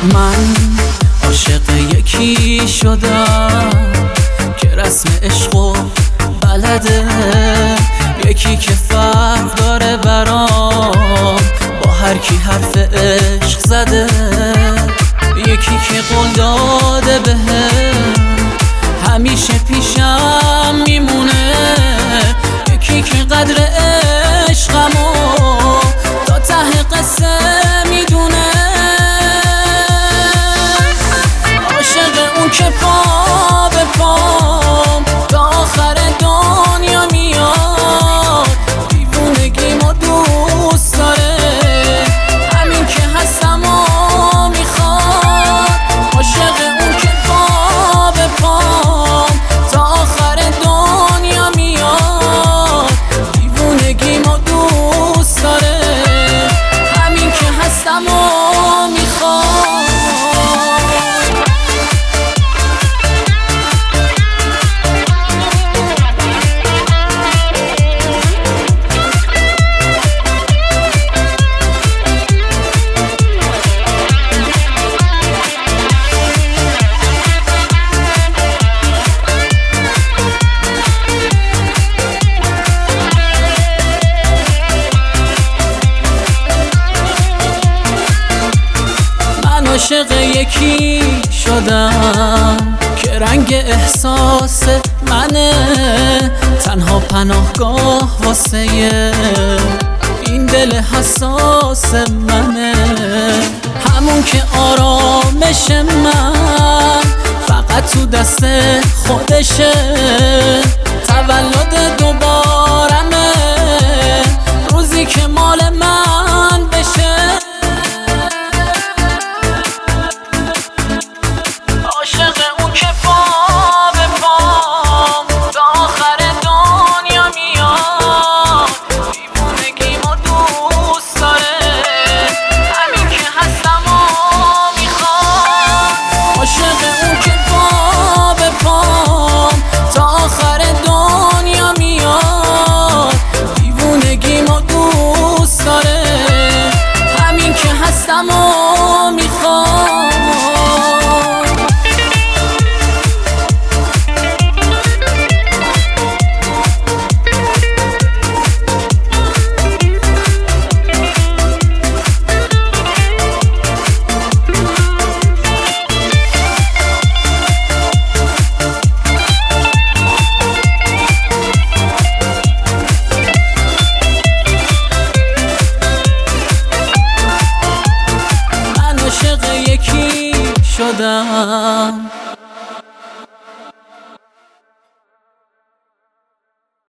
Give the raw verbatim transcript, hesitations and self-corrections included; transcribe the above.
من عاشق یکی شدم که رسم عشقو بلده، یکی که فرق داره برام با هر کی حرف عشق زده، یکی که قول داده بهم همیشه پیشم میمونه، یکی که قدر عشقمو تا ته قصه میدونه، عاشق اون که پا به پام تا آخر دنیا میاد، دیوونگیمو دوست داره همین که هستم و میخواد، عاشق اون که پا به پام تا آخر دنیا میاد، دیوونگیمو دوست داره همین که هستم و میخواد. عاشق یکی شدم که رنگ احساس منه، تنها پناهگاه واسه این دل حساس منه، همون که آرامش من فقط تو دست خودشه، تولد دوبارمه روزی که مال من بشه، عاشق اون که پا به پام تا آخر دنیا میاد، دیوونگیمو دوست داره همین که هستم و میخواد، عاشق اون که پا به پام تا آخر دنیا میاد، دیوونگیمو دوست داره همین که هستم و میخواد. عاشق یکی شدم